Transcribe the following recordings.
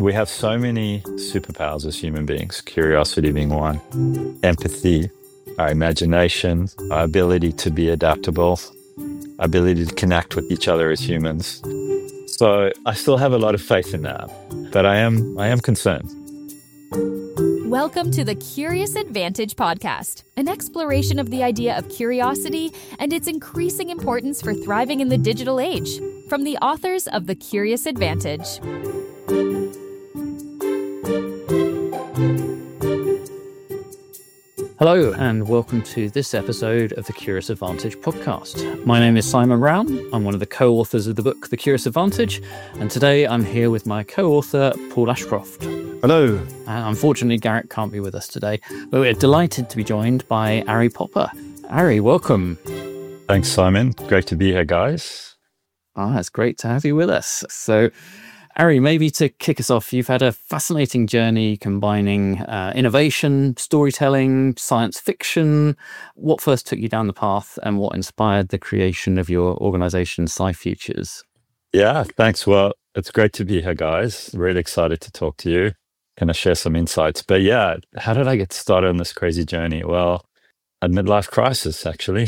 We have so many superpowers as human beings, curiosity being one, empathy, our imagination, our ability to be adaptable, our ability to connect with each other as humans. So I still have a lot of faith in that, but I am concerned. Welcome to the Curious Advantage podcast, an exploration of the idea of curiosity and its increasing importance for thriving in the digital age, from the authors of The Curious Advantage. Hello, and welcome to this episode of the Curious Advantage podcast. My name is Simon Brown. I'm one of the co-authors of the book, The Curious Advantage, and today I'm here with my co-author, Paul Ashcroft. Hello. Unfortunately, Garrett can't be with us today, but we're delighted to be joined by Ari Popper. Ari, welcome. Thanks, Simon. Great to be here, guys. It's great to have you with us. So, Ari, maybe to kick us off, you've had a fascinating journey combining innovation, storytelling, science fiction. What first took you down the path and what inspired the creation of your organization, SciFutures? Yeah, thanks. Well, it's great to be here, guys. Really excited to talk to you. Can I share some insights? But yeah, how did I get started on this crazy journey? Well, a midlife crisis, actually.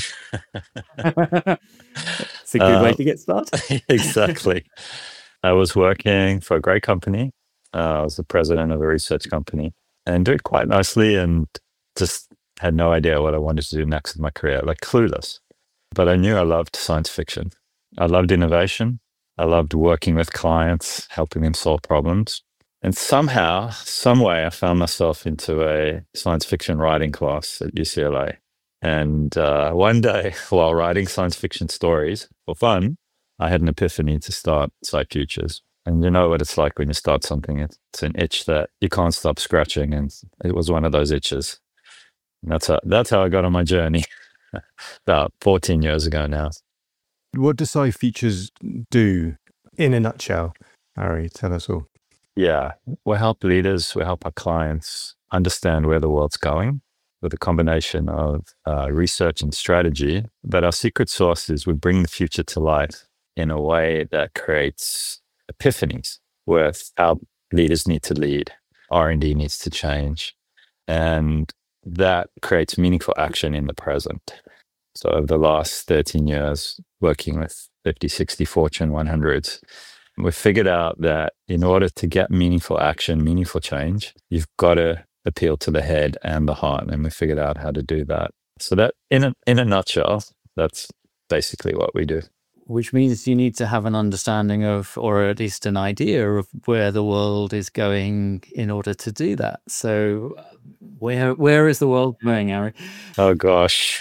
It's a good way to get started. Exactly. I was working for a great company. I was the president of a research company and did quite nicely and just had no idea what I wanted to do next in my career, like clueless. But I knew I loved science fiction. I loved innovation. I loved working with clients, helping them solve problems. And somehow, some way, I found myself into a science fiction writing class at UCLA. And one day, while writing science fiction stories for fun, I had an epiphany to start SciFutures. And you know what it's like when you start something. It's an itch that you can't stop scratching. And it was one of those itches. And that's how I got on my journey about 14 years ago now. What does SciFutures do in a nutshell? Ari, tell us all. Yeah, we help leaders, we help our clients understand where the world's going with a combination of research and strategy. But our secret sauce is we bring the future to light in a way that creates epiphanies with how leaders need to lead, R&D needs to change, and that creates meaningful action in the present. So over the last 13 years, working with 50, 60 Fortune 100s, we've figured out that in order to get meaningful action, meaningful change, you've got to appeal to the head and the heart, and we figured out how to do that. So that, in a nutshell, that's basically what we do. Which means you need to have an understanding of, or at least an idea of where the world is going in order to do that. So where is the world going, Ari? Oh, gosh.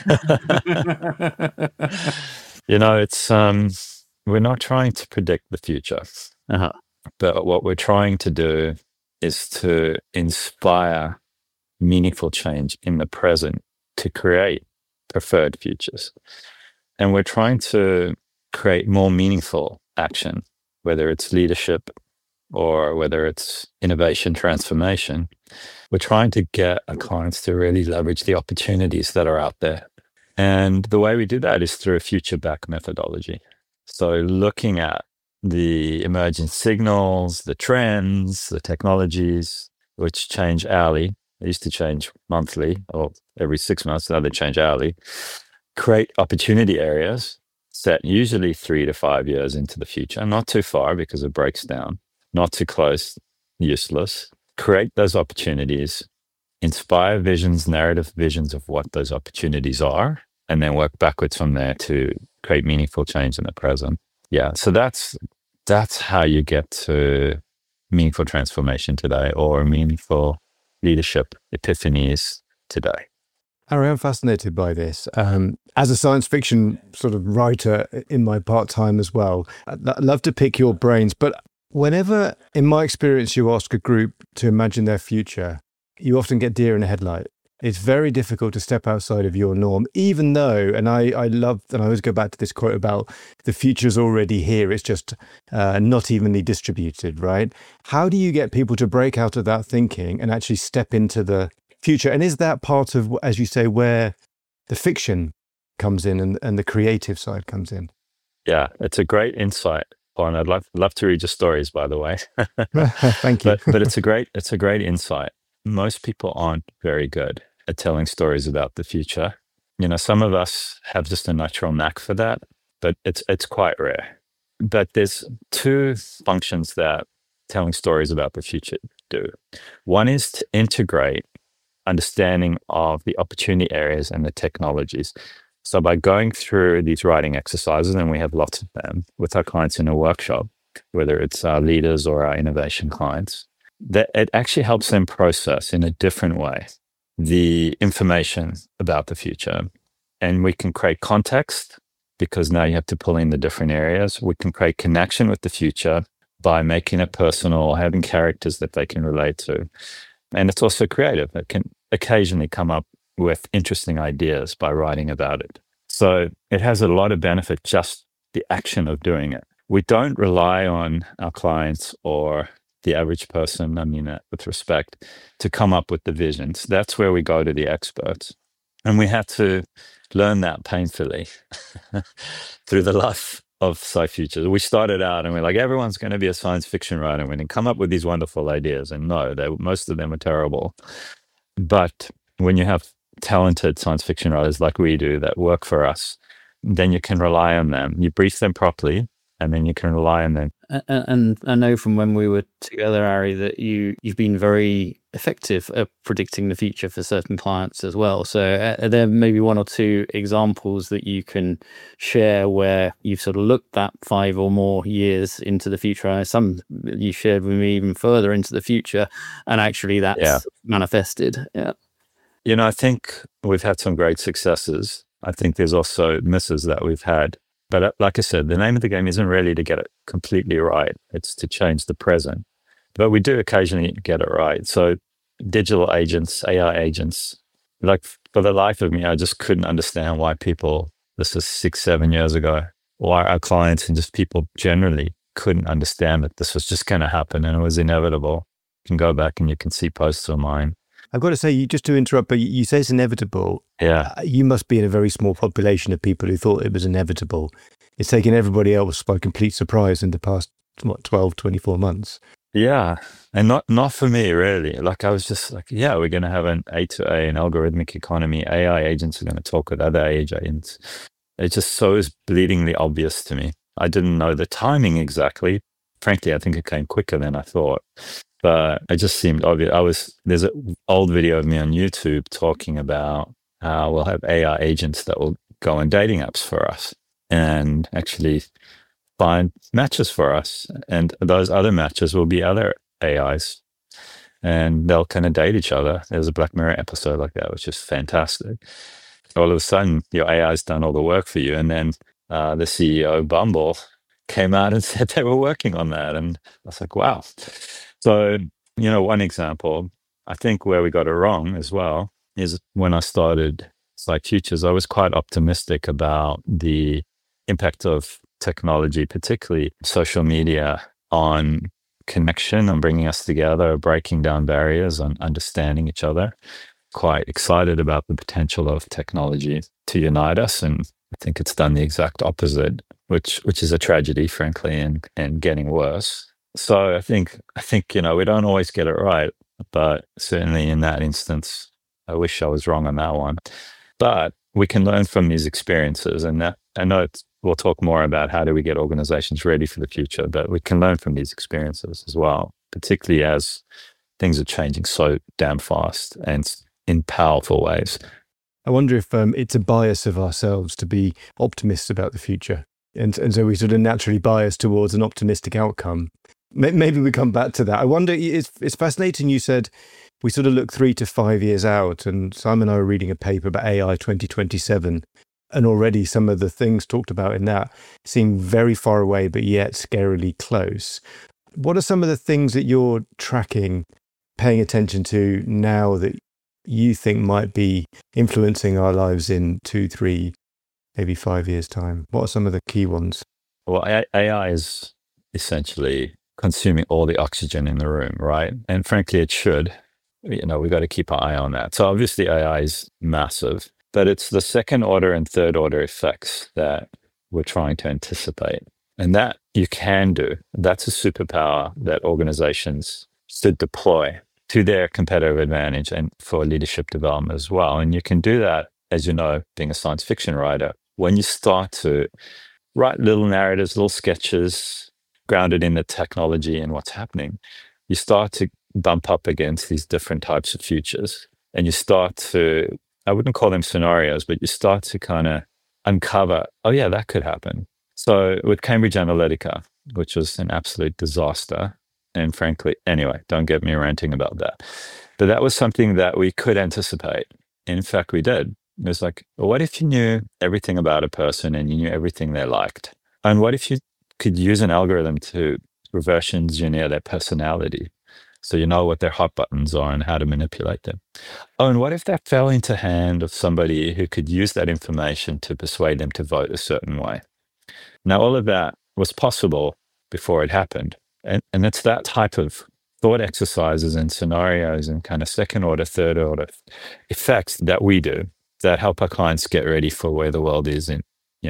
It's we're not trying to predict the future. But what we're trying to do is to inspire meaningful change in the present to create preferred futures. And we're trying to create more meaningful action, whether it's leadership or whether it's innovation transformation. We're trying to get our clients to really leverage the opportunities that are out there. And the way we do that is through a future-back methodology. So looking at the emerging signals, the trends, the technologies, which change hourly. They used to change monthly or every 6 months, now they change hourly. Create opportunity areas set usually 3 to 5 years into the future, not too far because it breaks down, not too close, useless. Create those opportunities, inspire visions, narrative visions of what those opportunities are, and then work backwards from there to create meaningful change in the present. Yeah, so that's how you get to meaningful transformation today or meaningful leadership epiphanies today. Ari, I'm fascinated by this. As a science fiction sort of writer in my part-time as well, I'd love to pick your brains, but whenever, in my experience, you ask a group to imagine their future, you often get deer in the headlight. It's very difficult to step outside of your norm, even though, and I love, and I always go back to this quote about the future's already here, it's just not evenly distributed, right? How do you get people to break out of that thinking and actually step into the future? And is that part of, as you say, where the fiction comes in and the creative side comes in? Yeah, it's a great insight. on. I'd love to read your stories, by the way. Thank you. But it's a great insight. Most people aren't very good at telling stories about the future. Some of us have just a natural knack for that, but it's quite rare. But there's two functions that telling stories about the future do. One is to integrate understanding of the opportunity areas and the technologies. So by going through these writing exercises, and we have lots of them with our clients in a workshop, whether it's our leaders or our innovation clients, that it actually helps them process in a different way the information about the future. And we can create context because now you have to pull in the different areas. We can create connection with the future by making it personal, having characters that they can relate to. And it's also creative. It can occasionally come up with interesting ideas by writing about it. So it has a lot of benefit, just the action of doing it. We don't rely on our clients or the average person, with respect, to come up with the visions. That's where we go to the experts. And we had to learn that painfully through the life of SciFuture. We started out and we're like, everyone's going to be a science fiction writer. We're going to come up with these wonderful ideas. And no, most of them are terrible. But when you have talented science fiction writers like we do that work for us, then you can rely on them. You brief them properly, and then you can rely on them. And I know from when we were together, Ari, that you've been very effective at predicting the future for certain clients as well. So are there maybe one or two examples that you can share where you've sort of looked at 5 or more years into the future? Some you shared with me even further into the future, and actually that's manifested. Yeah. I think we've had some great successes. I think there's also misses that we've had. But like I said, the name of the game isn't really to get it completely right. It's to change the present. But we do occasionally get it right. So digital agents, AI agents, like for the life of me, I just couldn't understand why people, this is 6-7 years ago, why our clients and just people generally couldn't understand that this was just going to happen and it was inevitable. You can go back and you can see posts of mine. I've got to say, just to interrupt, but you say it's inevitable. Yeah. You must be in a very small population of people who thought it was inevitable. It's taken everybody else by complete surprise in the past, 12, 24 months. Yeah. And not for me, really. Like I was just like, yeah, we're going to have an A2A, an algorithmic economy. AI agents are going to talk with other AI agents. It just so is bleedingly obvious to me. I didn't know the timing exactly. Frankly, I think it came quicker than I thought. But it just seemed obvious. There's an old video of me on YouTube talking about how we'll have AI agents that will go on dating apps for us and actually find matches for us. And those other matches will be other AIs and they'll kind of date each other. There's a Black Mirror episode like that, which is fantastic. All of a sudden, your AI's done all the work for you. And then the CEO of Bumble came out and said they were working on that. And I was like, wow. So, one example, I think where we got it wrong as well is when I started SciFuture, I was quite optimistic about the impact of technology, particularly social media, on connection, on bringing us together, breaking down barriers, on understanding each other. Quite excited about the potential of technology to unite us. And I think it's done the exact opposite, which is a tragedy, frankly, and getting worse. So I think, we don't always get it right, but certainly in that instance, I wish I was wrong on that one. But we can learn from these experiences, and that I know we'll talk more about how do we get organizations ready for the future, but we can learn from these experiences as well, particularly as things are changing so damn fast and in powerful ways. I wonder if it's a bias of ourselves to be optimists about the future. And so we sort of naturally bias towards an optimistic outcome. Maybe we come back to that. I wonder, it's fascinating you said we sort of look 3 to 5 years out, and Simon and I were reading a paper about AI 2027, and already some of the things talked about in that seem very far away, but yet scarily close. What are some of the things that you're tracking, paying attention to now that you think might be influencing our lives in 2, 3, maybe 5 years' time? What are some of the key ones? Well, AI is essentially consuming all the oxygen in the room, right? And frankly, it should. We've got to keep our eye on that. So obviously AI is massive, but it's the second order and third order effects that we're trying to anticipate. And that you can do. That's a superpower that organizations should deploy to their competitive advantage and for leadership development as well. And you can do that, as you know, being a science fiction writer, when you start to write little narratives, little sketches grounded in the technology and what's happening, you start to bump up against these different types of futures. And you start to, I wouldn't call them scenarios, but you start to kind of uncover, oh yeah, that could happen. So with Cambridge Analytica, which was an absolute disaster, and frankly, anyway, don't get me ranting about that. But that was something that we could anticipate. And in fact, we did. It was like, well, what if you knew everything about a person and you knew everything they liked? And what if you could use an algorithm to reverse engineer their personality? So you know what their hot buttons are and how to manipulate them. Oh, and what if that fell into hand of somebody who could use that information to persuade them to vote a certain way? Now, all of that was possible before it happened. And it's that type of thought exercises and scenarios and kind of second order, third order effects that we do that help our clients get ready for where the world is in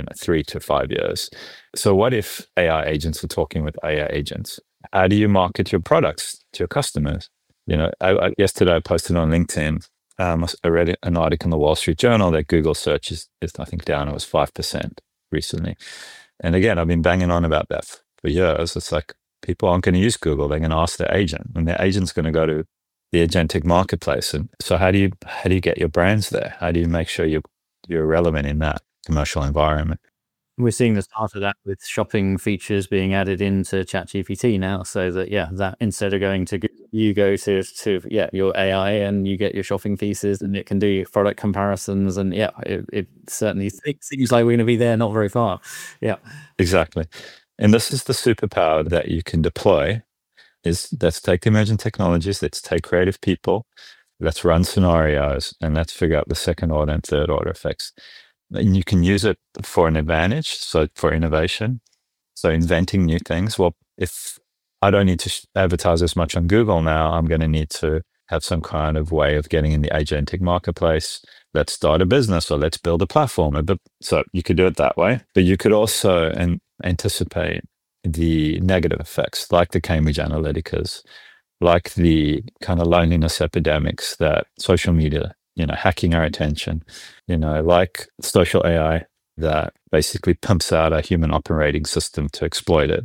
3 to 5 years. So what if AI agents are talking with AI agents? How do you market your products to your customers? Yesterday I posted on LinkedIn, I read an article in the Wall Street Journal that Google search is I think down, it was 5% recently. And again, I've been banging on about that for years. It's like, people aren't going to use Google. They're going to ask their agent, and their agent's going to go to the agentic marketplace. And so how do you get your brands there? How do you make sure you're relevant in that commercial environment? We're seeing the start of that with shopping features being added into ChatGPT now, so that that instead of going to Google, you go to your AI and you get your shopping pieces, and it can do your product comparisons, and it certainly seems like we're going to be there not very far. Yeah, exactly. And this is the superpower that you can deploy. Let's take emerging technologies, let's take creative people, let's run scenarios, and let's figure out the second order and third order effects. And you can use it for an advantage, so for innovation, so inventing new things. Well, if I don't need to advertise as much on Google now, I'm going to need to have some kind of way of getting in the agentic marketplace. Let's start a business, or let's build a platform. So you could do it that way, but you could also anticipate the negative effects, like the Cambridge Analyticas, like the kind of loneliness epidemics that social media, hacking our attention, like social AI that basically pumps out a human operating system to exploit it.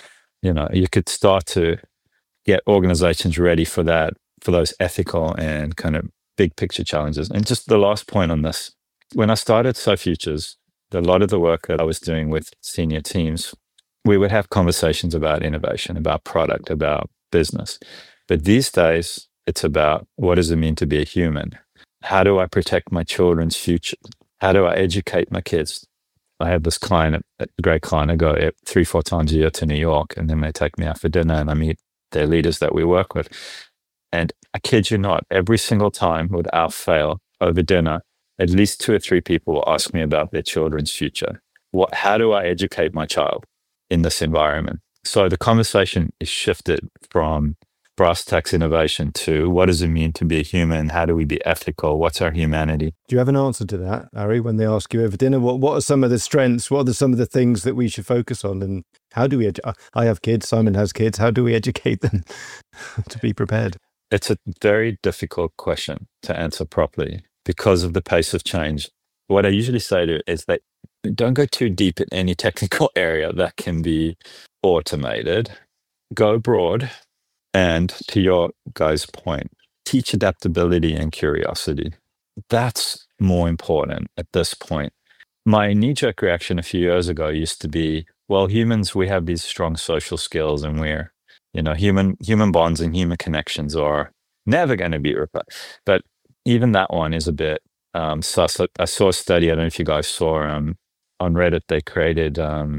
You could start to get organizations ready for that, for those ethical and kind of big picture challenges. And just the last point on this, when I started SoFutures, a lot of the work that I was doing with senior teams, we would have conversations about innovation, about product, about business. But these days, it's about, what does it mean to be a human? How do I protect my children's future? How do I educate my kids? I have this client, a great client, I go 3-4 times a year to New York, and then they take me out for dinner and I meet their leaders that we work with. And I kid you not, every single time without fail over dinner, at least 2 or 3 people will ask me about their children's future. How do I educate my child in this environment? So the conversation is shifted from brass tacks innovation to, what does it mean to be a human? How do we be ethical? What's our humanity? Do you have an answer to that, Ari, when they ask you over dinner? What are some of the strengths? What are some of the things that we should focus on? And how do we, I have kids, Simon has kids, how do we educate them to be prepared? It's a very difficult question to answer properly because of the pace of change. What I usually say to is that don't go too deep in any technical area that can be automated. Go broad. And to your guys' point, teach adaptability and curiosity. That's more important at this point. My knee-jerk reaction a few years ago used to be, well, humans, we have these strong social skills, and we're, human bonds and human connections are never going to be replaced. But even that one is a bit sus. I saw a study, I don't know if you guys saw on Reddit, they created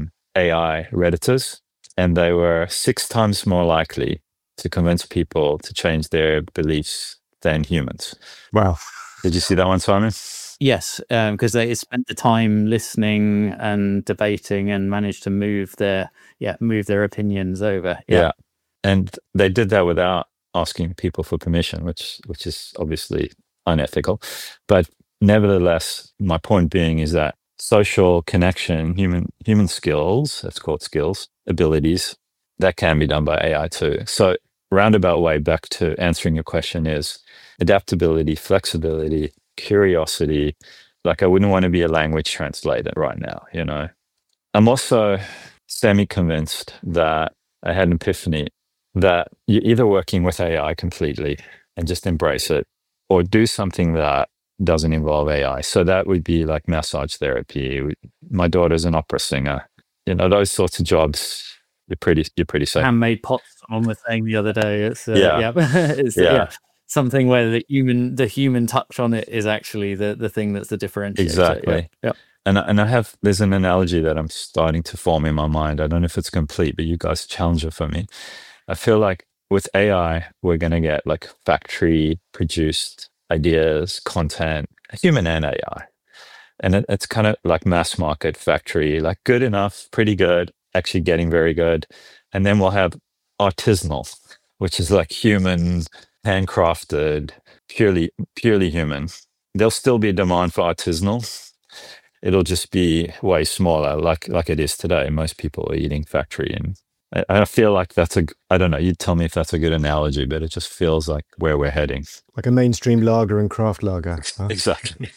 AI Redditors, and they were 6 times more likely to convince people to change their beliefs than humans. Wow. Did you see that one, Simon? Yes, because they spent the time listening and debating and managed to move their opinions over. Yeah. And they did that without asking people for permission, which is obviously unethical. But nevertheless, my point being is that social connection, human skills, that's called skills, abilities, that can be done by AI too. So roundabout way back to answering your question is adaptability, flexibility, curiosity. Like I wouldn't want to be a language translator right now, you know. I'm also semi-convinced that I had an epiphany that you're either working with AI completely and just embrace it, or do something that doesn't involve AI. So that would be like massage therapy. My daughter's an opera singer. You know, those sorts of jobs, you're pretty safe. Handmade pots, someone was saying the other day. It's Yeah. Something where the human touch on it is actually the thing that's the differentiator. Exactly. Yeah. And there's an analogy that I'm starting to form in my mind. I don't know if it's complete, but you guys challenge it for me. I feel like with AI, we're going to get like factory produced ideas, content, human and AI. And it's kind of like mass market factory, like good enough, pretty good, actually getting very good. And then we'll have artisanal, which is like human, handcrafted, purely human. There'll still be a demand for artisanal. It'll just be way smaller, like it is today. Most people are eating factory, and I feel like I don't know, you'd tell me if that's a good analogy, but it just feels like where we're heading. Like a mainstream lager and craft lager. Huh? Exactly.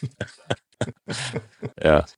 Yeah.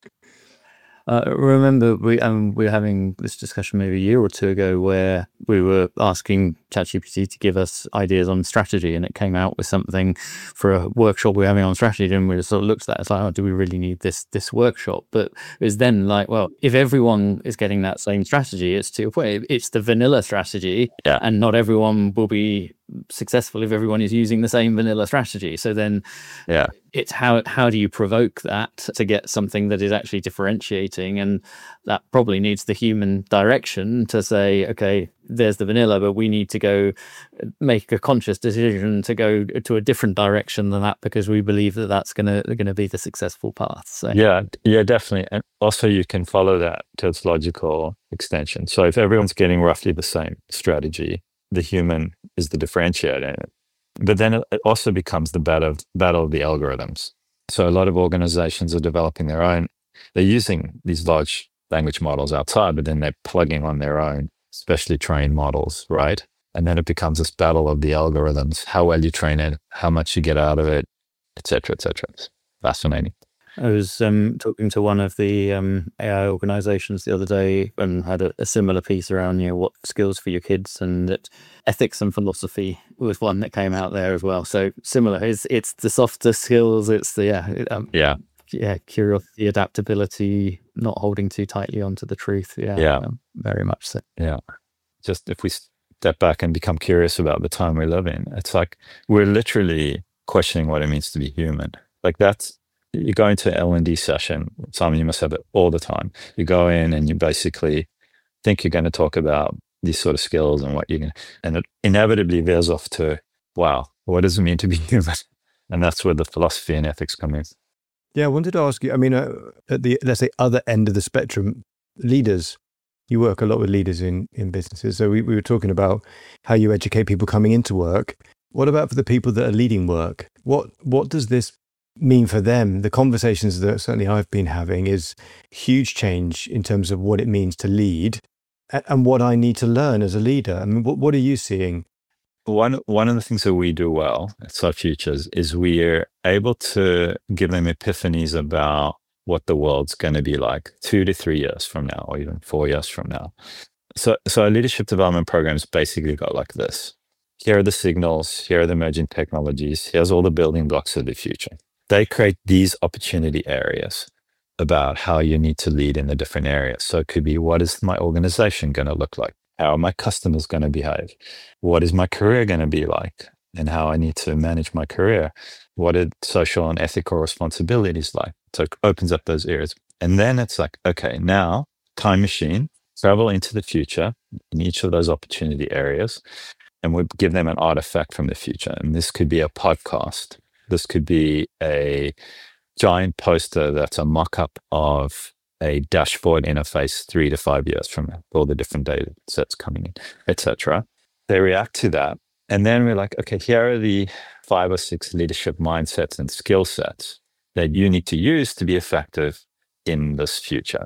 Remember, we were having this discussion maybe a year or two ago where we were asking ChatGPT to give us ideas on strategy, and it came out with something for a workshop we were having on strategy, and we just sort of looked at that as like, oh, do we really need this workshop? But it was then like, well, if everyone is getting that same strategy, it's to your point, it's the vanilla strategy, and not everyone will be successful if everyone is using the same vanilla strategy. So then it's how do you provoke that to get something that is actually differentiating? And that probably needs the human direction to say, okay, there's the vanilla, but we need to go make a conscious decision to go to a different direction than that, because we believe that that's going to be the successful path. So yeah, definitely. And also you can follow that to its logical extension. So if everyone's getting roughly the same strategy, the human is the differentiator. But then it also becomes the battle of the algorithms. So a lot of organizations are developing their own. They're using these large language models outside, but then they're plugging on their own specially trained models, right? And then it becomes this battle of the algorithms, how well you train it, how much you get out of it, et cetera, et cetera. It's fascinating. I was talking to one of the AI organizations the other day and had a similar piece around, what skills for your kids, and that ethics and philosophy was one that came out there as well. So similar, it's the softer skills, it's the curiosity, adaptability, not holding too tightly onto the truth. Very much so. Yeah, just if we step back and become curious about the time we live in, it's like we're literally questioning what it means to be human. Like you go into an L&D session, Simon, you must have it all the time. You go in and you basically think you're going to talk about these sort of skills and and it inevitably veers off to, wow, what does it mean to be human? And that's where the philosophy and ethics come in. Yeah, I wanted to ask you, I mean, at the, let's say, other end of the spectrum, leaders, you work a lot with leaders in businesses. So we were talking about how you educate people coming into work. What about for the people that are leading work? What does this mean for them? The conversations that certainly I've been having is huge change in terms of what it means to lead and what I need to learn as a leader. I mean, what are you seeing? One of the things that we do well at Soft Futures is we're able to give them epiphanies about what the world's going to be like 2 to 3 years from now, or even 4 years from now. So our leadership development programs basically go like this. Here are the signals, here are the emerging technologies, here's all the building blocks of the future. They create these opportunity areas about how you need to lead in the different areas. So it could be, what is my organization going to look like? How are my customers going to behave? What is my career going to be like? And how I need to manage my career? What are social and ethical responsibilities like? So it opens up those areas. And then it's like, okay, now time machine, travel into the future in each of those opportunity areas, and we give them an artifact from the future. And this could be a podcast. This could be a giant poster that's a mock-up of a dashboard interface 3 to 5 years from now, all the different data sets coming in, etc. They react to that. And then we're like, okay, here are the 5 or 6 leadership mindsets and skill sets that you need to use to be effective in this future.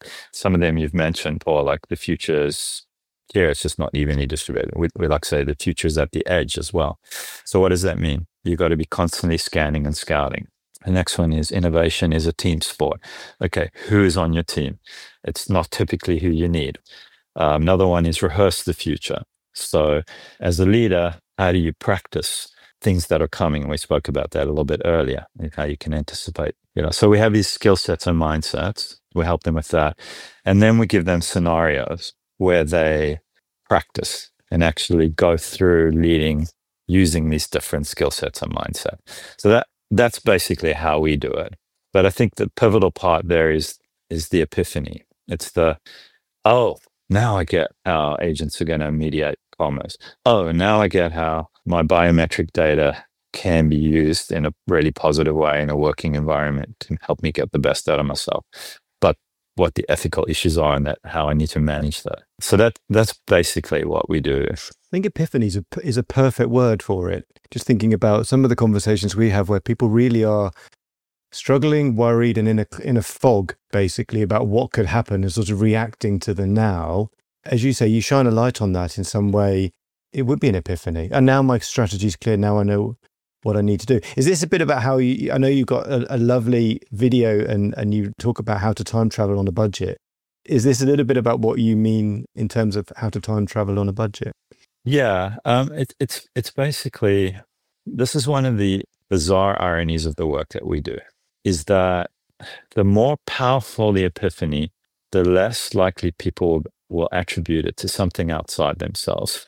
Some of them you've mentioned, Paul, like the future's here, it's just not evenly distributed. We like to say the future's at the edge as well. So what does that mean? You've got to be constantly scanning and scouting. The next one is innovation is a team sport. Okay, who is on your team? It's not typically who you need. Another one is rehearse the future. So as a leader, how do you practice things that are coming? We spoke about that a little bit earlier, and how you can anticipate. So we have these skill sets and mindsets. We help them with that. And then we give them scenarios where they practice and actually go through leading using these different skill sets and mindset. So that's basically how we do it. But I think the pivotal part there is the epiphany. It's now I get how agents are going to mediate commerce. Oh, now I get how my biometric data can be used in a really positive way in a working environment to help me get the best out of myself. But what the ethical issues are and how I need to manage that. So that's basically what we do. I think epiphany is a perfect word for it. Just thinking about some of the conversations we have where people really are struggling, worried, and in a fog, basically, about what could happen and sort of reacting to the now. As you say, you shine a light on that in some way, it would be an epiphany. And now my strategy's clear. Now I know what I need to do. Is this a bit about how I know you've got a lovely video and you talk about how to time travel on a budget. Is this a little bit about what you mean in terms of how to time travel on a budget? Yeah, it's basically, this is one of the bizarre ironies of the work that we do, is that the more powerful the epiphany, the less likely people will attribute it to something outside themselves.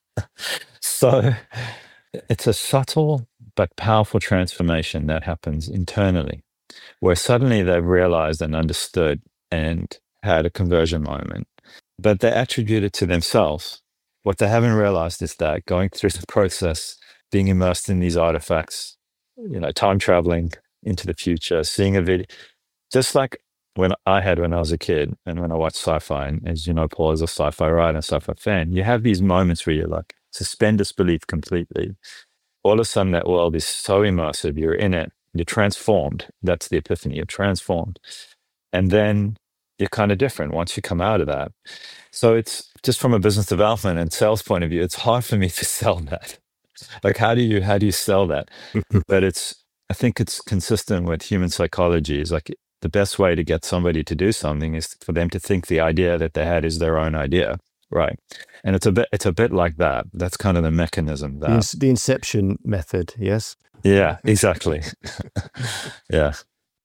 So it's a subtle but powerful transformation that happens internally, where suddenly they've realized and understood and had a conversion moment, but they attribute it to themselves. What they haven't realized is that going through the process, being immersed in these artifacts, time traveling into the future, seeing a video, just like when I was a kid and when I watched sci-fi, and as you know, Paul is a sci-fi writer and sci-fi fan, you have these moments where you're like, suspend disbelief completely. All of a sudden, that world is so immersive, you're in it, you're transformed. That's the epiphany, you're transformed. And then you're kind of different once you come out of that. So it's just from a business development and sales point of view, it's hard for me to sell that. Like, how do you sell that? But I think it's consistent with human psychology. It's like the best way to get somebody to do something is for them to think the idea that they had is their own idea. Right. And it's a bit like that. That's kind of the mechanism. The inception method, yes? Yeah, exactly. Yeah.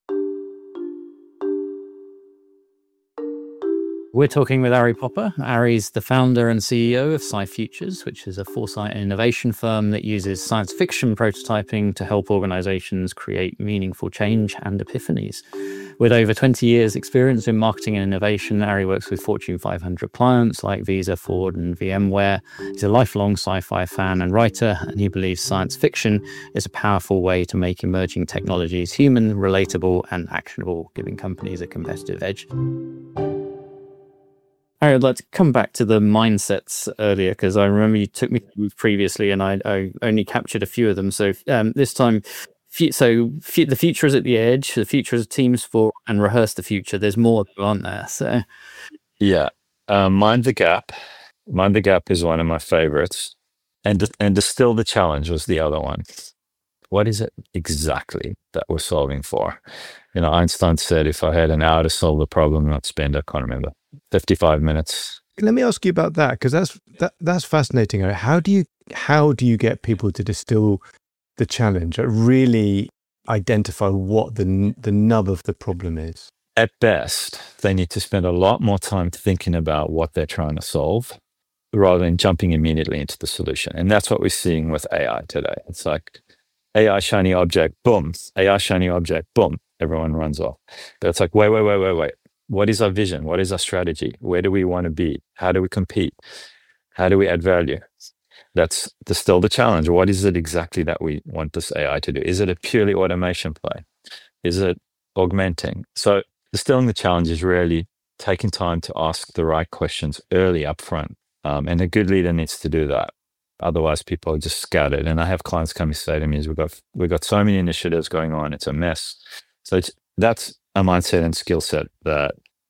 We're talking with Ari Popper. Ari's the founder and CEO of SciFutures, which is a foresight and innovation firm that uses science fiction prototyping to help organizations create meaningful change and epiphanies. With over 20 years experience in marketing and innovation, Ari works with Fortune 500 clients like Visa, Ford, and VMware. He's a lifelong sci-fi fan and writer, and he believes science fiction is a powerful way to make emerging technologies human, relatable, and actionable, giving companies a competitive edge. I'd like to come back to the mindsets earlier, because I remember you took me through previously and I only captured a few of them. So this time, the future is at the edge, the future is a team sport, and rehearse the future. There's more, aren't there? So, yeah, Mind the Gap. Mind the Gap is one of my favorites. And Distill the Challenge was the other one. What is it exactly that we're solving for? Einstein said, if I had an hour to solve the problem, I'd spend, I can't remember, 55 minutes. Let me ask you about that, because that's fascinating. How do you get people to distill the challenge, really identify what the nub of the problem is? At best, they need to spend a lot more time thinking about what they're trying to solve rather than jumping immediately into the solution. And that's what we're seeing with AI today. It's like AI shiny object, boom. AI shiny object, boom. Everyone runs off. But it's like, wait. What is our vision? What is our strategy? Where do we want to be? How do we compete? How do we add value? That's still the challenge. What is it exactly that we want this AI to do? Is it a purely automation play? Is it augmenting? So distilling the challenge is really taking time to ask the right questions early up front. And a good leader needs to do that. Otherwise, people are just scattered. And I have clients come and say to me, we've got so many initiatives going on. It's a mess. So that's a mindset and skill set that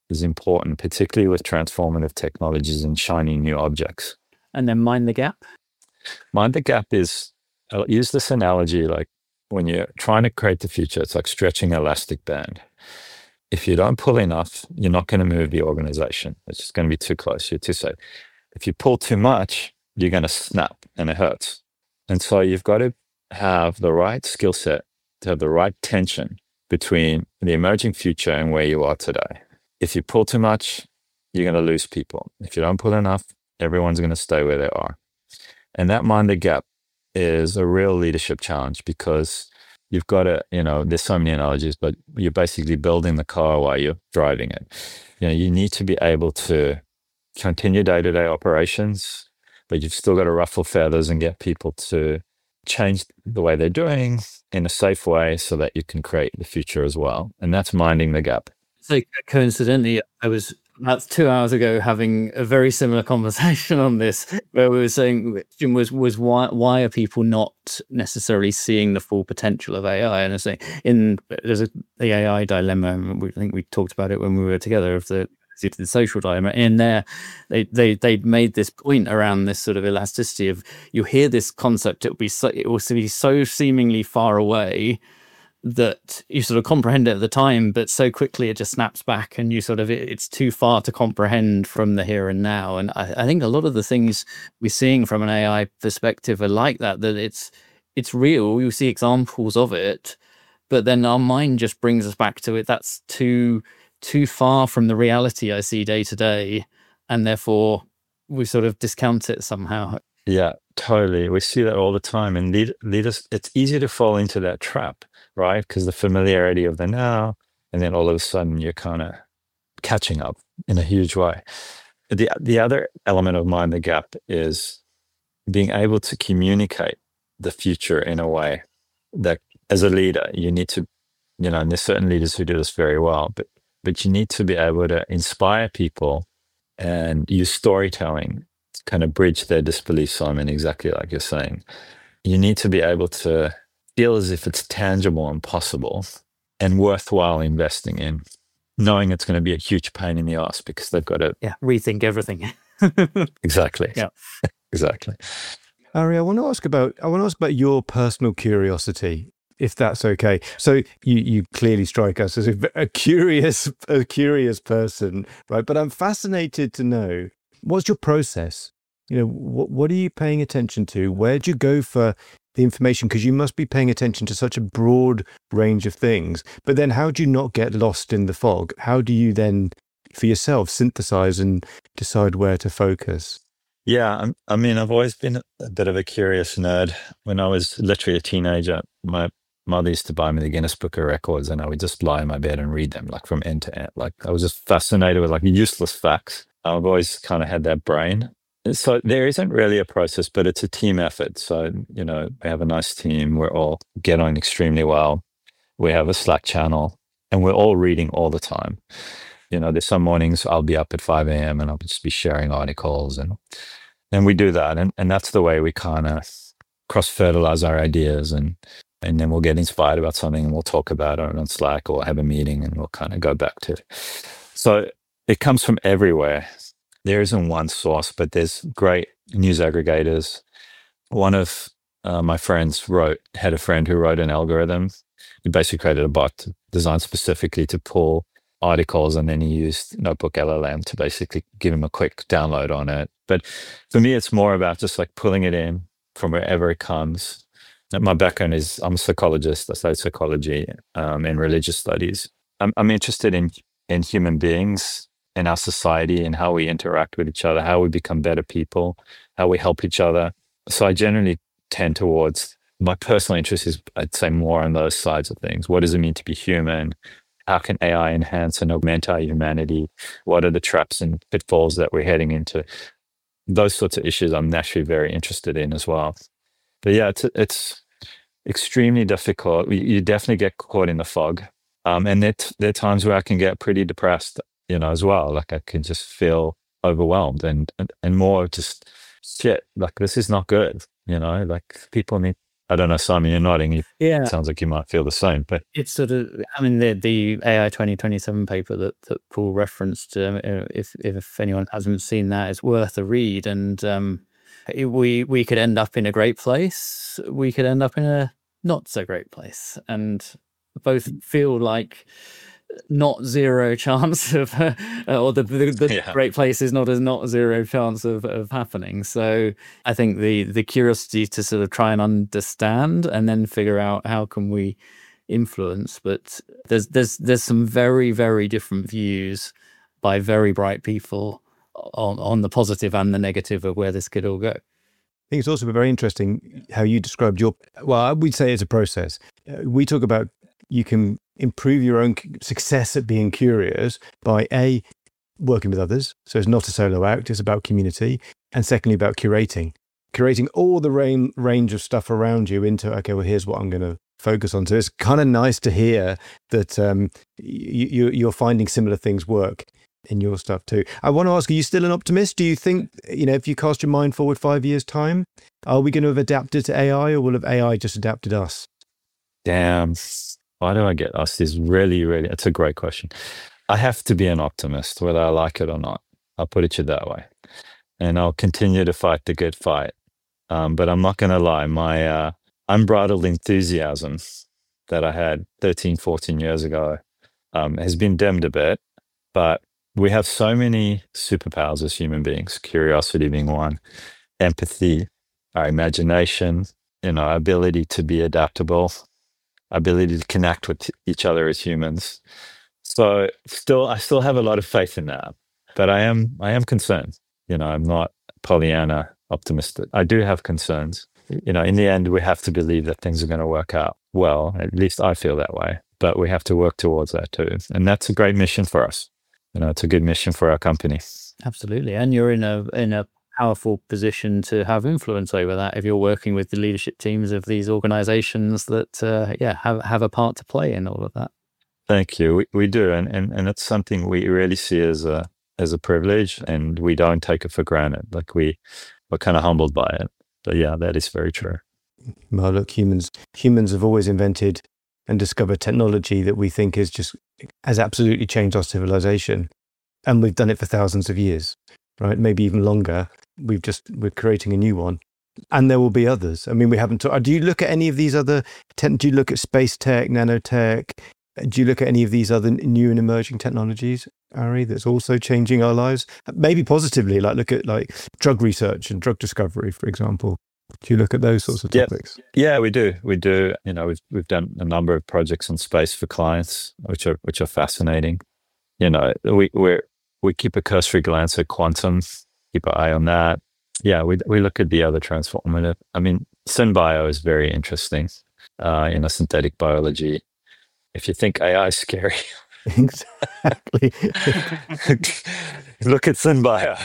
is important, particularly with transformative technologies and shiny new objects. And then mind the gap? Mind the gap is, I'll use this analogy like when you're trying to create the future, it's like stretching an elastic band. If you don't pull enough, you're not going to move the organization. It's just going to be too close. You're too safe. If you pull too much, you're going to snap and it hurts. And so you've got to have the right skill set to have the right tension between the emerging future and where you are today. If you pull too much, you're going to lose people. If you don't pull enough, everyone's going to stay where they are. And that mind the gap is a real leadership challenge because you've got to, there's so many analogies, but you're basically building the car while you're driving it. You need to be able to continue day-to-day operations, but you've still got to ruffle feathers and get people to change the way they're doing in a safe way so that you can create the future as well. And that's minding the gap. So coincidentally, I was about 2 hours ago having a very similar conversation on this, where we were saying was why are people not necessarily seeing the full potential of AI? And I say there's the AI dilemma. I think we talked about it when we were together of the social dilemma. In there, they made this point around this sort of elasticity of you hear this concept, it will be so seemingly far away that you sort of comprehend it at the time, but so quickly it just snaps back and you sort of, it's too far to comprehend from the here and now. And I think a lot of the things we're seeing from an AI perspective are like that it's real. You see examples of it, but then our mind just brings us back to it. That's too far from the reality I see day to day. And therefore we sort of discount it somehow. Yeah, totally. We see that all the time. And leaders, it's easy to fall into that trap, right? Because the familiarity of the now, and then all of a sudden you're kind of catching up in a huge way. The other element of mind the gap is being able to communicate the future in a way that as a leader, you need to, and there's certain leaders who do this very well, but you need to be able to inspire people and use storytelling to kind of bridge their disbelief, Simon, exactly like you're saying. You need to be able to feel as if it's tangible and possible and worthwhile investing in, knowing it's going to be a huge pain in the ass because they've got to rethink everything. Exactly. Yeah. Exactly. Ari, I want to ask about your personal curiosity, if that's okay. So you clearly strike us as a curious person, right? But I'm fascinated to know, what's your process? What are you paying attention to? Where do you go for the information? Because you must be paying attention to such a broad range of things. But then how do you not get lost in the fog? How do you then, for yourself, synthesize and decide where to focus? Yeah, I've always been a bit of a curious nerd. When I was literally a teenager, my mother used to buy me the Guinness Book of Records, and I would just lie in my bed and read them, like from end to end. Like I was just fascinated with like useless facts. I've always kind of had that brain. So there isn't really a process, but it's a team effort. So, we have a nice team. We're all get on extremely well. We have a Slack channel and we're all reading all the time. There's some mornings I'll be up at 5 a.m. and I'll just be sharing articles and we do that. And that's the way we kind of cross-fertilize our ideas and then we'll get inspired about something and we'll talk about it on Slack or have a meeting and we'll kind of go back to it. So it comes from everywhere. There isn't one source, but there's great news aggregators. One of my friends had a friend who wrote an algorithm. He basically created a bot designed specifically to pull articles, and then he used Notebook LLM to basically give him a quick download on it. But for me, it's more about just like pulling it in from wherever it comes. My background is I'm a psychologist. I studied psychology and religious studies. I'm interested in human beings, in our society, and how we interact with each other, how we become better people, how we help each other. So I generally tend towards, my personal interest is, I'd say, more on those sides of things. What does it mean to be human? How can AI enhance and augment our humanity? What are the traps and pitfalls that we're heading into? Those sorts of issues I'm naturally very interested in as well. But yeah, it's extremely difficult. You definitely get caught in the fog. And there are times where I can get pretty depressed, as well. Like I can just feel overwhelmed and more just shit, like this is not good, like people need I don't know, Simon, you're nodding. Yeah. It sounds like you might feel the same. But it's sort of, I mean, the AI 2027 paper that Paul referenced, if anyone hasn't seen that, it's worth a read. And we could end up in a great place. We could end up in a not so great place. And both feel like not zero chance of, or the great place is not zero chance of happening. So I think the curiosity to sort of try and understand and then figure out how can we influence. But there's some very, very different views by very bright people on the positive and the negative of where this could all go. I think it's also very interesting how you described I would say it's a process. We talk about you can improve your own success at being curious by working with others. So it's not a solo act, it's about community. And secondly, about curating all the range of stuff around you into, okay, well, here's what I'm going to focus on. So it's kind of nice to hear that you're finding similar things work in your stuff too. I want to ask, are you still an optimist? Do you think, if you cast your mind forward 5 years' time, are we going to have adapted to AI, or will have AI just adapted us? Damn. Why do I get us? Is really, really, it's a great question. I have to be an optimist, whether I like it or not. I'll put it that way. And I'll continue to fight the good fight. But I'm not going to lie. My unbridled enthusiasm that I had 13, 14 years ago has been dimmed a bit. But we have so many superpowers as human beings, curiosity being one, empathy, our imagination, our ability to be adaptable, ability to connect with each other as humans. So I still have a lot of faith in that, but I am concerned. I'm not Pollyanna optimistic. I do have concerns. In the end, we have to believe that things are going to work out well. At least I feel that way, but we have to work towards that too. And that's a great mission for us. It's a good mission for our company. Absolutely. And you're in a powerful position to have influence over that if you're working with the leadership teams of these organizations that have a part to play in all of that. Thank you. We do, and it's something we really see as a privilege, and we don't take it for granted. Like we're kind of humbled by it. But yeah, that is very true. Well, look, humans have always invented and discovered technology that we think has absolutely changed our civilization, and we've done it for thousands of years, right? Maybe even longer. We're creating a new one, and there will be others. I mean, we haven't. Do you look at any of these other? Do you look at space tech, nanotech? Do you look at any of these other new and emerging technologies, Ari, that's also changing our lives? Maybe positively, look at drug research and drug discovery, for example. Do you look at those sorts of topics? Yeah, we do. We do. We've done a number of projects in space for clients, which are fascinating. We keep a cursory glance at quantum. Keep an eye on that. Yeah, we look at the other transformative. I mean, SynBio is very interesting. Synthetic biology. If you think AI is scary, exactly. Look at SynBio.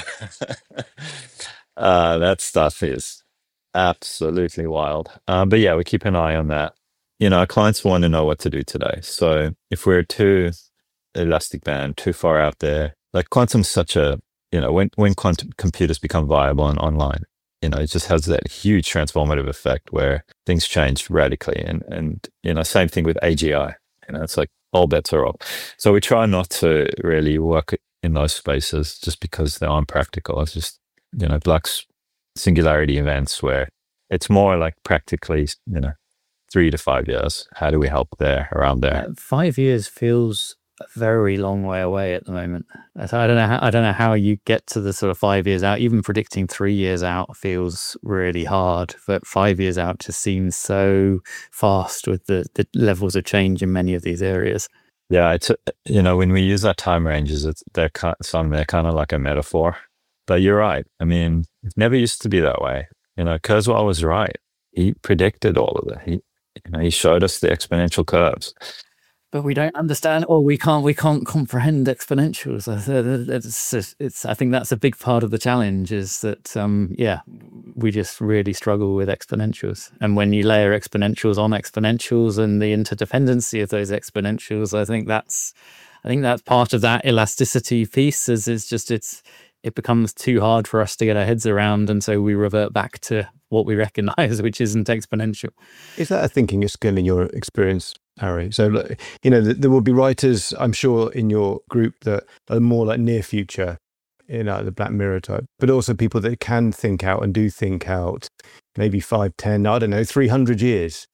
That stuff is absolutely wild. But yeah, we keep an eye on that. Our clients want to know what to do today. So if we're too elastic band, too far out there, like quantum's such a, when quantum computers become viable and online, it just has that huge transformative effect where things change radically. And same thing with AGI. It's like all bets are off. So we try not to really work in those spaces just because they're unpractical. It's just, Black's singularity events where it's more like practically, 3 to 5 years. How do we help there, around there? 5 years feels a very long way away at the moment. I don't know how you get to the sort of 5 years out. Even predicting 3 years out feels really hard, but 5 years out just seems so fast with the levels of change in many of these areas. Yeah, it's when we use our time ranges, they're kind of like a metaphor. But you're right. I mean, it never used to be that way. Kurzweil was right. He predicted all of that. He showed us the exponential curves. But we don't understand, or we can't comprehend exponentials. I think that's a big part of the challenge, is that, we just really struggle with exponentials. And when you layer exponentials on exponentials and the interdependency of those exponentials, I think that's part of that elasticity piece. It's it becomes too hard for us to get our heads around. And so we revert back to what we recognize, which isn't exponential. Is that a thinking skill in your experience, Ari? So, there will be writers, I'm sure, in your group that are more like near future, the Black Mirror type, but also people that can think out and do think out maybe 5, 10, 300 years.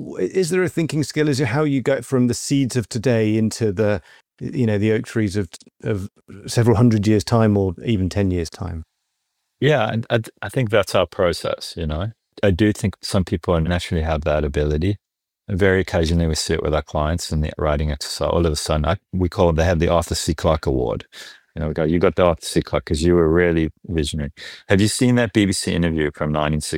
Is there a thinking skill? Is it how you go from the seeds of today into the oak trees of several hundred years' time or even 10 years' time? Yeah, and I think that's our process, I do think some people naturally have that ability. And very occasionally we sit with our clients in the writing exercise. All of a sudden, we call them, they have the Arthur C. Clarke Award. We go, you got the Arthur C. Clarke because you were really visionary. Have you seen that BBC interview from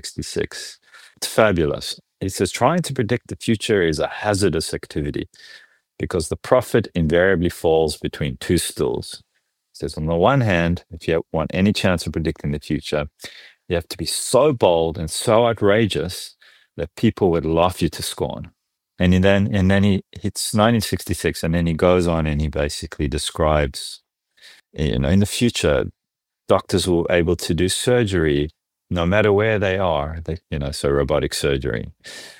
1966? It's fabulous. It says, trying to predict the future is a hazardous activity because the profit invariably falls between two stools. It says, on the one hand, if you want any chance of predicting the future, you have to be so bold and so outrageous that people would laugh you to scorn. And then he hits 1966, and then he goes on and he basically describes, in the future, doctors will be able to do surgery no matter where they are. So robotic surgery.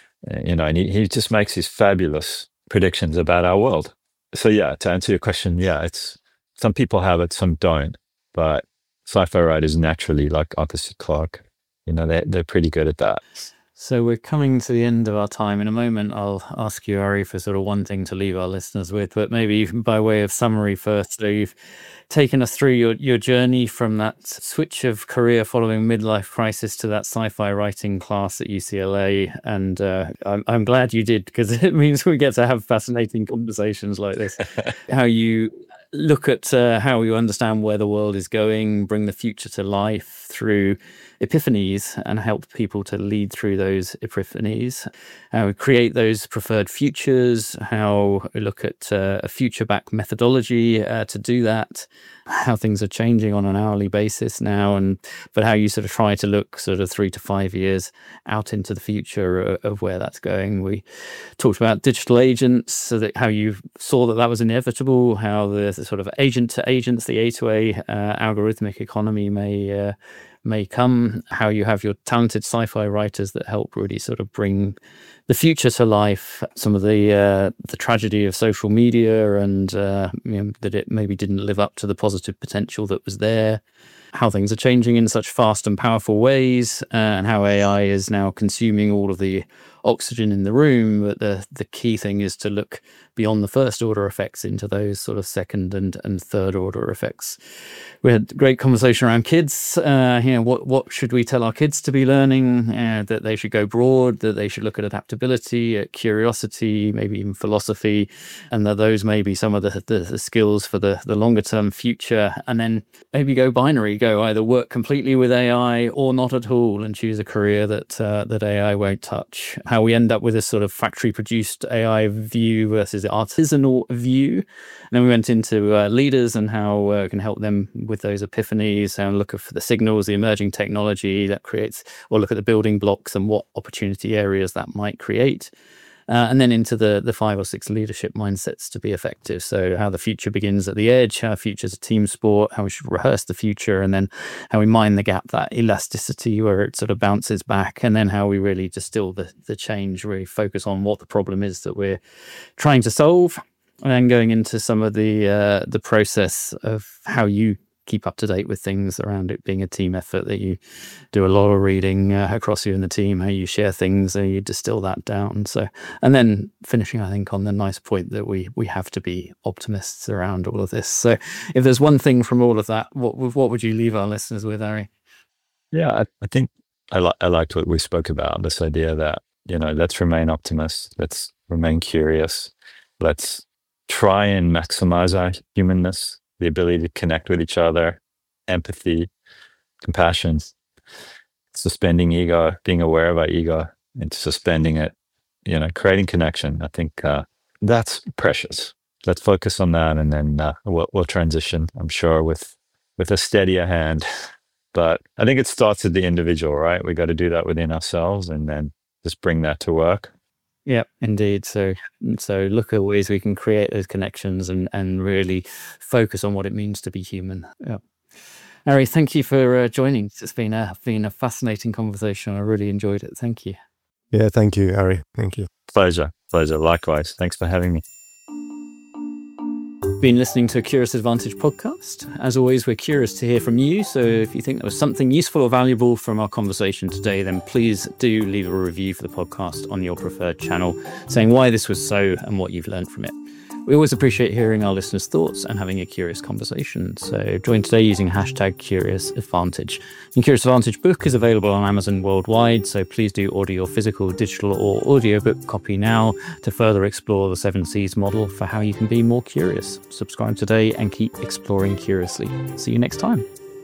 And he just makes these fabulous predictions about our world. So yeah, to answer your question, it's some people have it, some don't. But sci-fi writers naturally, like Arthur C. Clarke, they're pretty good at that. So we're coming to the end of our time. In a moment, I'll ask you, Ari, for sort of one thing to leave our listeners with, but maybe by way of summary first. So you've taken us through your journey from that switch of career following midlife crisis to that sci-fi writing class at UCLA. And I'm glad you did, because it means we get to have fascinating conversations like this. How you look at how you understand where the world is going, bring the future to life through epiphanies and help people to lead through those epiphanies, how we create those preferred futures, how we look at a future-back methodology to do that, how things are changing on an hourly basis now, but how you sort of try to look sort of 3 to 5 years out into the future of where that's going. We talked about digital agents, so that how you saw that was inevitable, how the sort of agent to agents, the A2A algorithmic economy may come, how you have your talented sci-fi writers that help really sort of bring the future to life, some of the tragedy of social media and that it maybe didn't live up to the positive potential that was there, how things are changing in such fast and powerful ways, and how AI is now consuming all of the oxygen in the room. But the key thing is to look beyond the first order effects into those sort of second and third order effects. We had a great conversation around kids. What should we tell our kids to be learning? That they should go broad, that they should look at adaptability, at curiosity, maybe even philosophy, and that those may be some of the skills for the longer term future. And then maybe go binary, go either work completely with AI or not at all, and choose a career that AI won't touch. How we end up with this sort of factory produced AI view versus the artisanal view. And then we went into leaders and how we can help them with those epiphanies, and look for the signals, the emerging technology that creates, or look at the building blocks and what opportunity areas that might create. And then into the 5 or 6 leadership mindsets to be effective. So how the future begins at the edge, how future's a team sport, how we should rehearse the future, and then how we mine the gap, that elasticity where it sort of bounces back, and then how we really distill the change, really focus on what the problem is that we're trying to solve, and then going into some of the process of how you keep up to date with things around it being a team effort, that you do a lot of reading across you and the team, how you share things, and you distill that down. So, and then finishing, I think, on the nice point that we have to be optimists around all of this. So if there's one thing from all of that, what would you leave our listeners with, Ari? Yeah, I think I liked what we spoke about, this idea that, let's remain optimists, let's remain curious, let's try and maximize our humanness, the ability to connect with each other, empathy, compassion, suspending ego, being aware of our ego and suspending it, creating connection. I think that's precious. Let's focus on that, and then we'll transition, I'm sure, with a steadier hand. But I think it starts at the individual, right? We got to do that within ourselves, and then just bring that to work. Yeah, indeed. So look at ways we can create those connections and really focus on what it means to be human. Yeah. Ari, thank you for joining. It's been a fascinating conversation. I really enjoyed it. Thank you. Yeah, thank you, Ari. Thank you. Pleasure. Likewise. Thanks for having me. Been listening to a Curious Advantage podcast. As always, we're curious to hear from you. So if you think there was something useful or valuable from our conversation today, then please do leave a review for the podcast on your preferred channel, saying why this was so and what you've learned from it. We always appreciate hearing our listeners' thoughts and having a curious conversation. So join today using #CuriousAdvantage. The Curious Advantage book is available on Amazon worldwide, so please do order your physical, digital or audiobook copy now to further explore the 7 C's model for how you can be more curious. Subscribe today and keep exploring curiously. See you next time.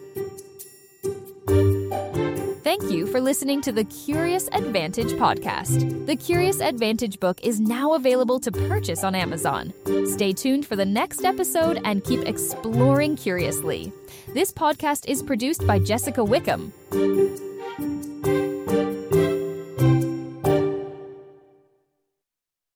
Thank you for listening to the Curious Advantage podcast. The Curious Advantage book is now available to purchase on Amazon. Stay tuned for the next episode and keep exploring curiously. This podcast is produced by Jessica Wickham.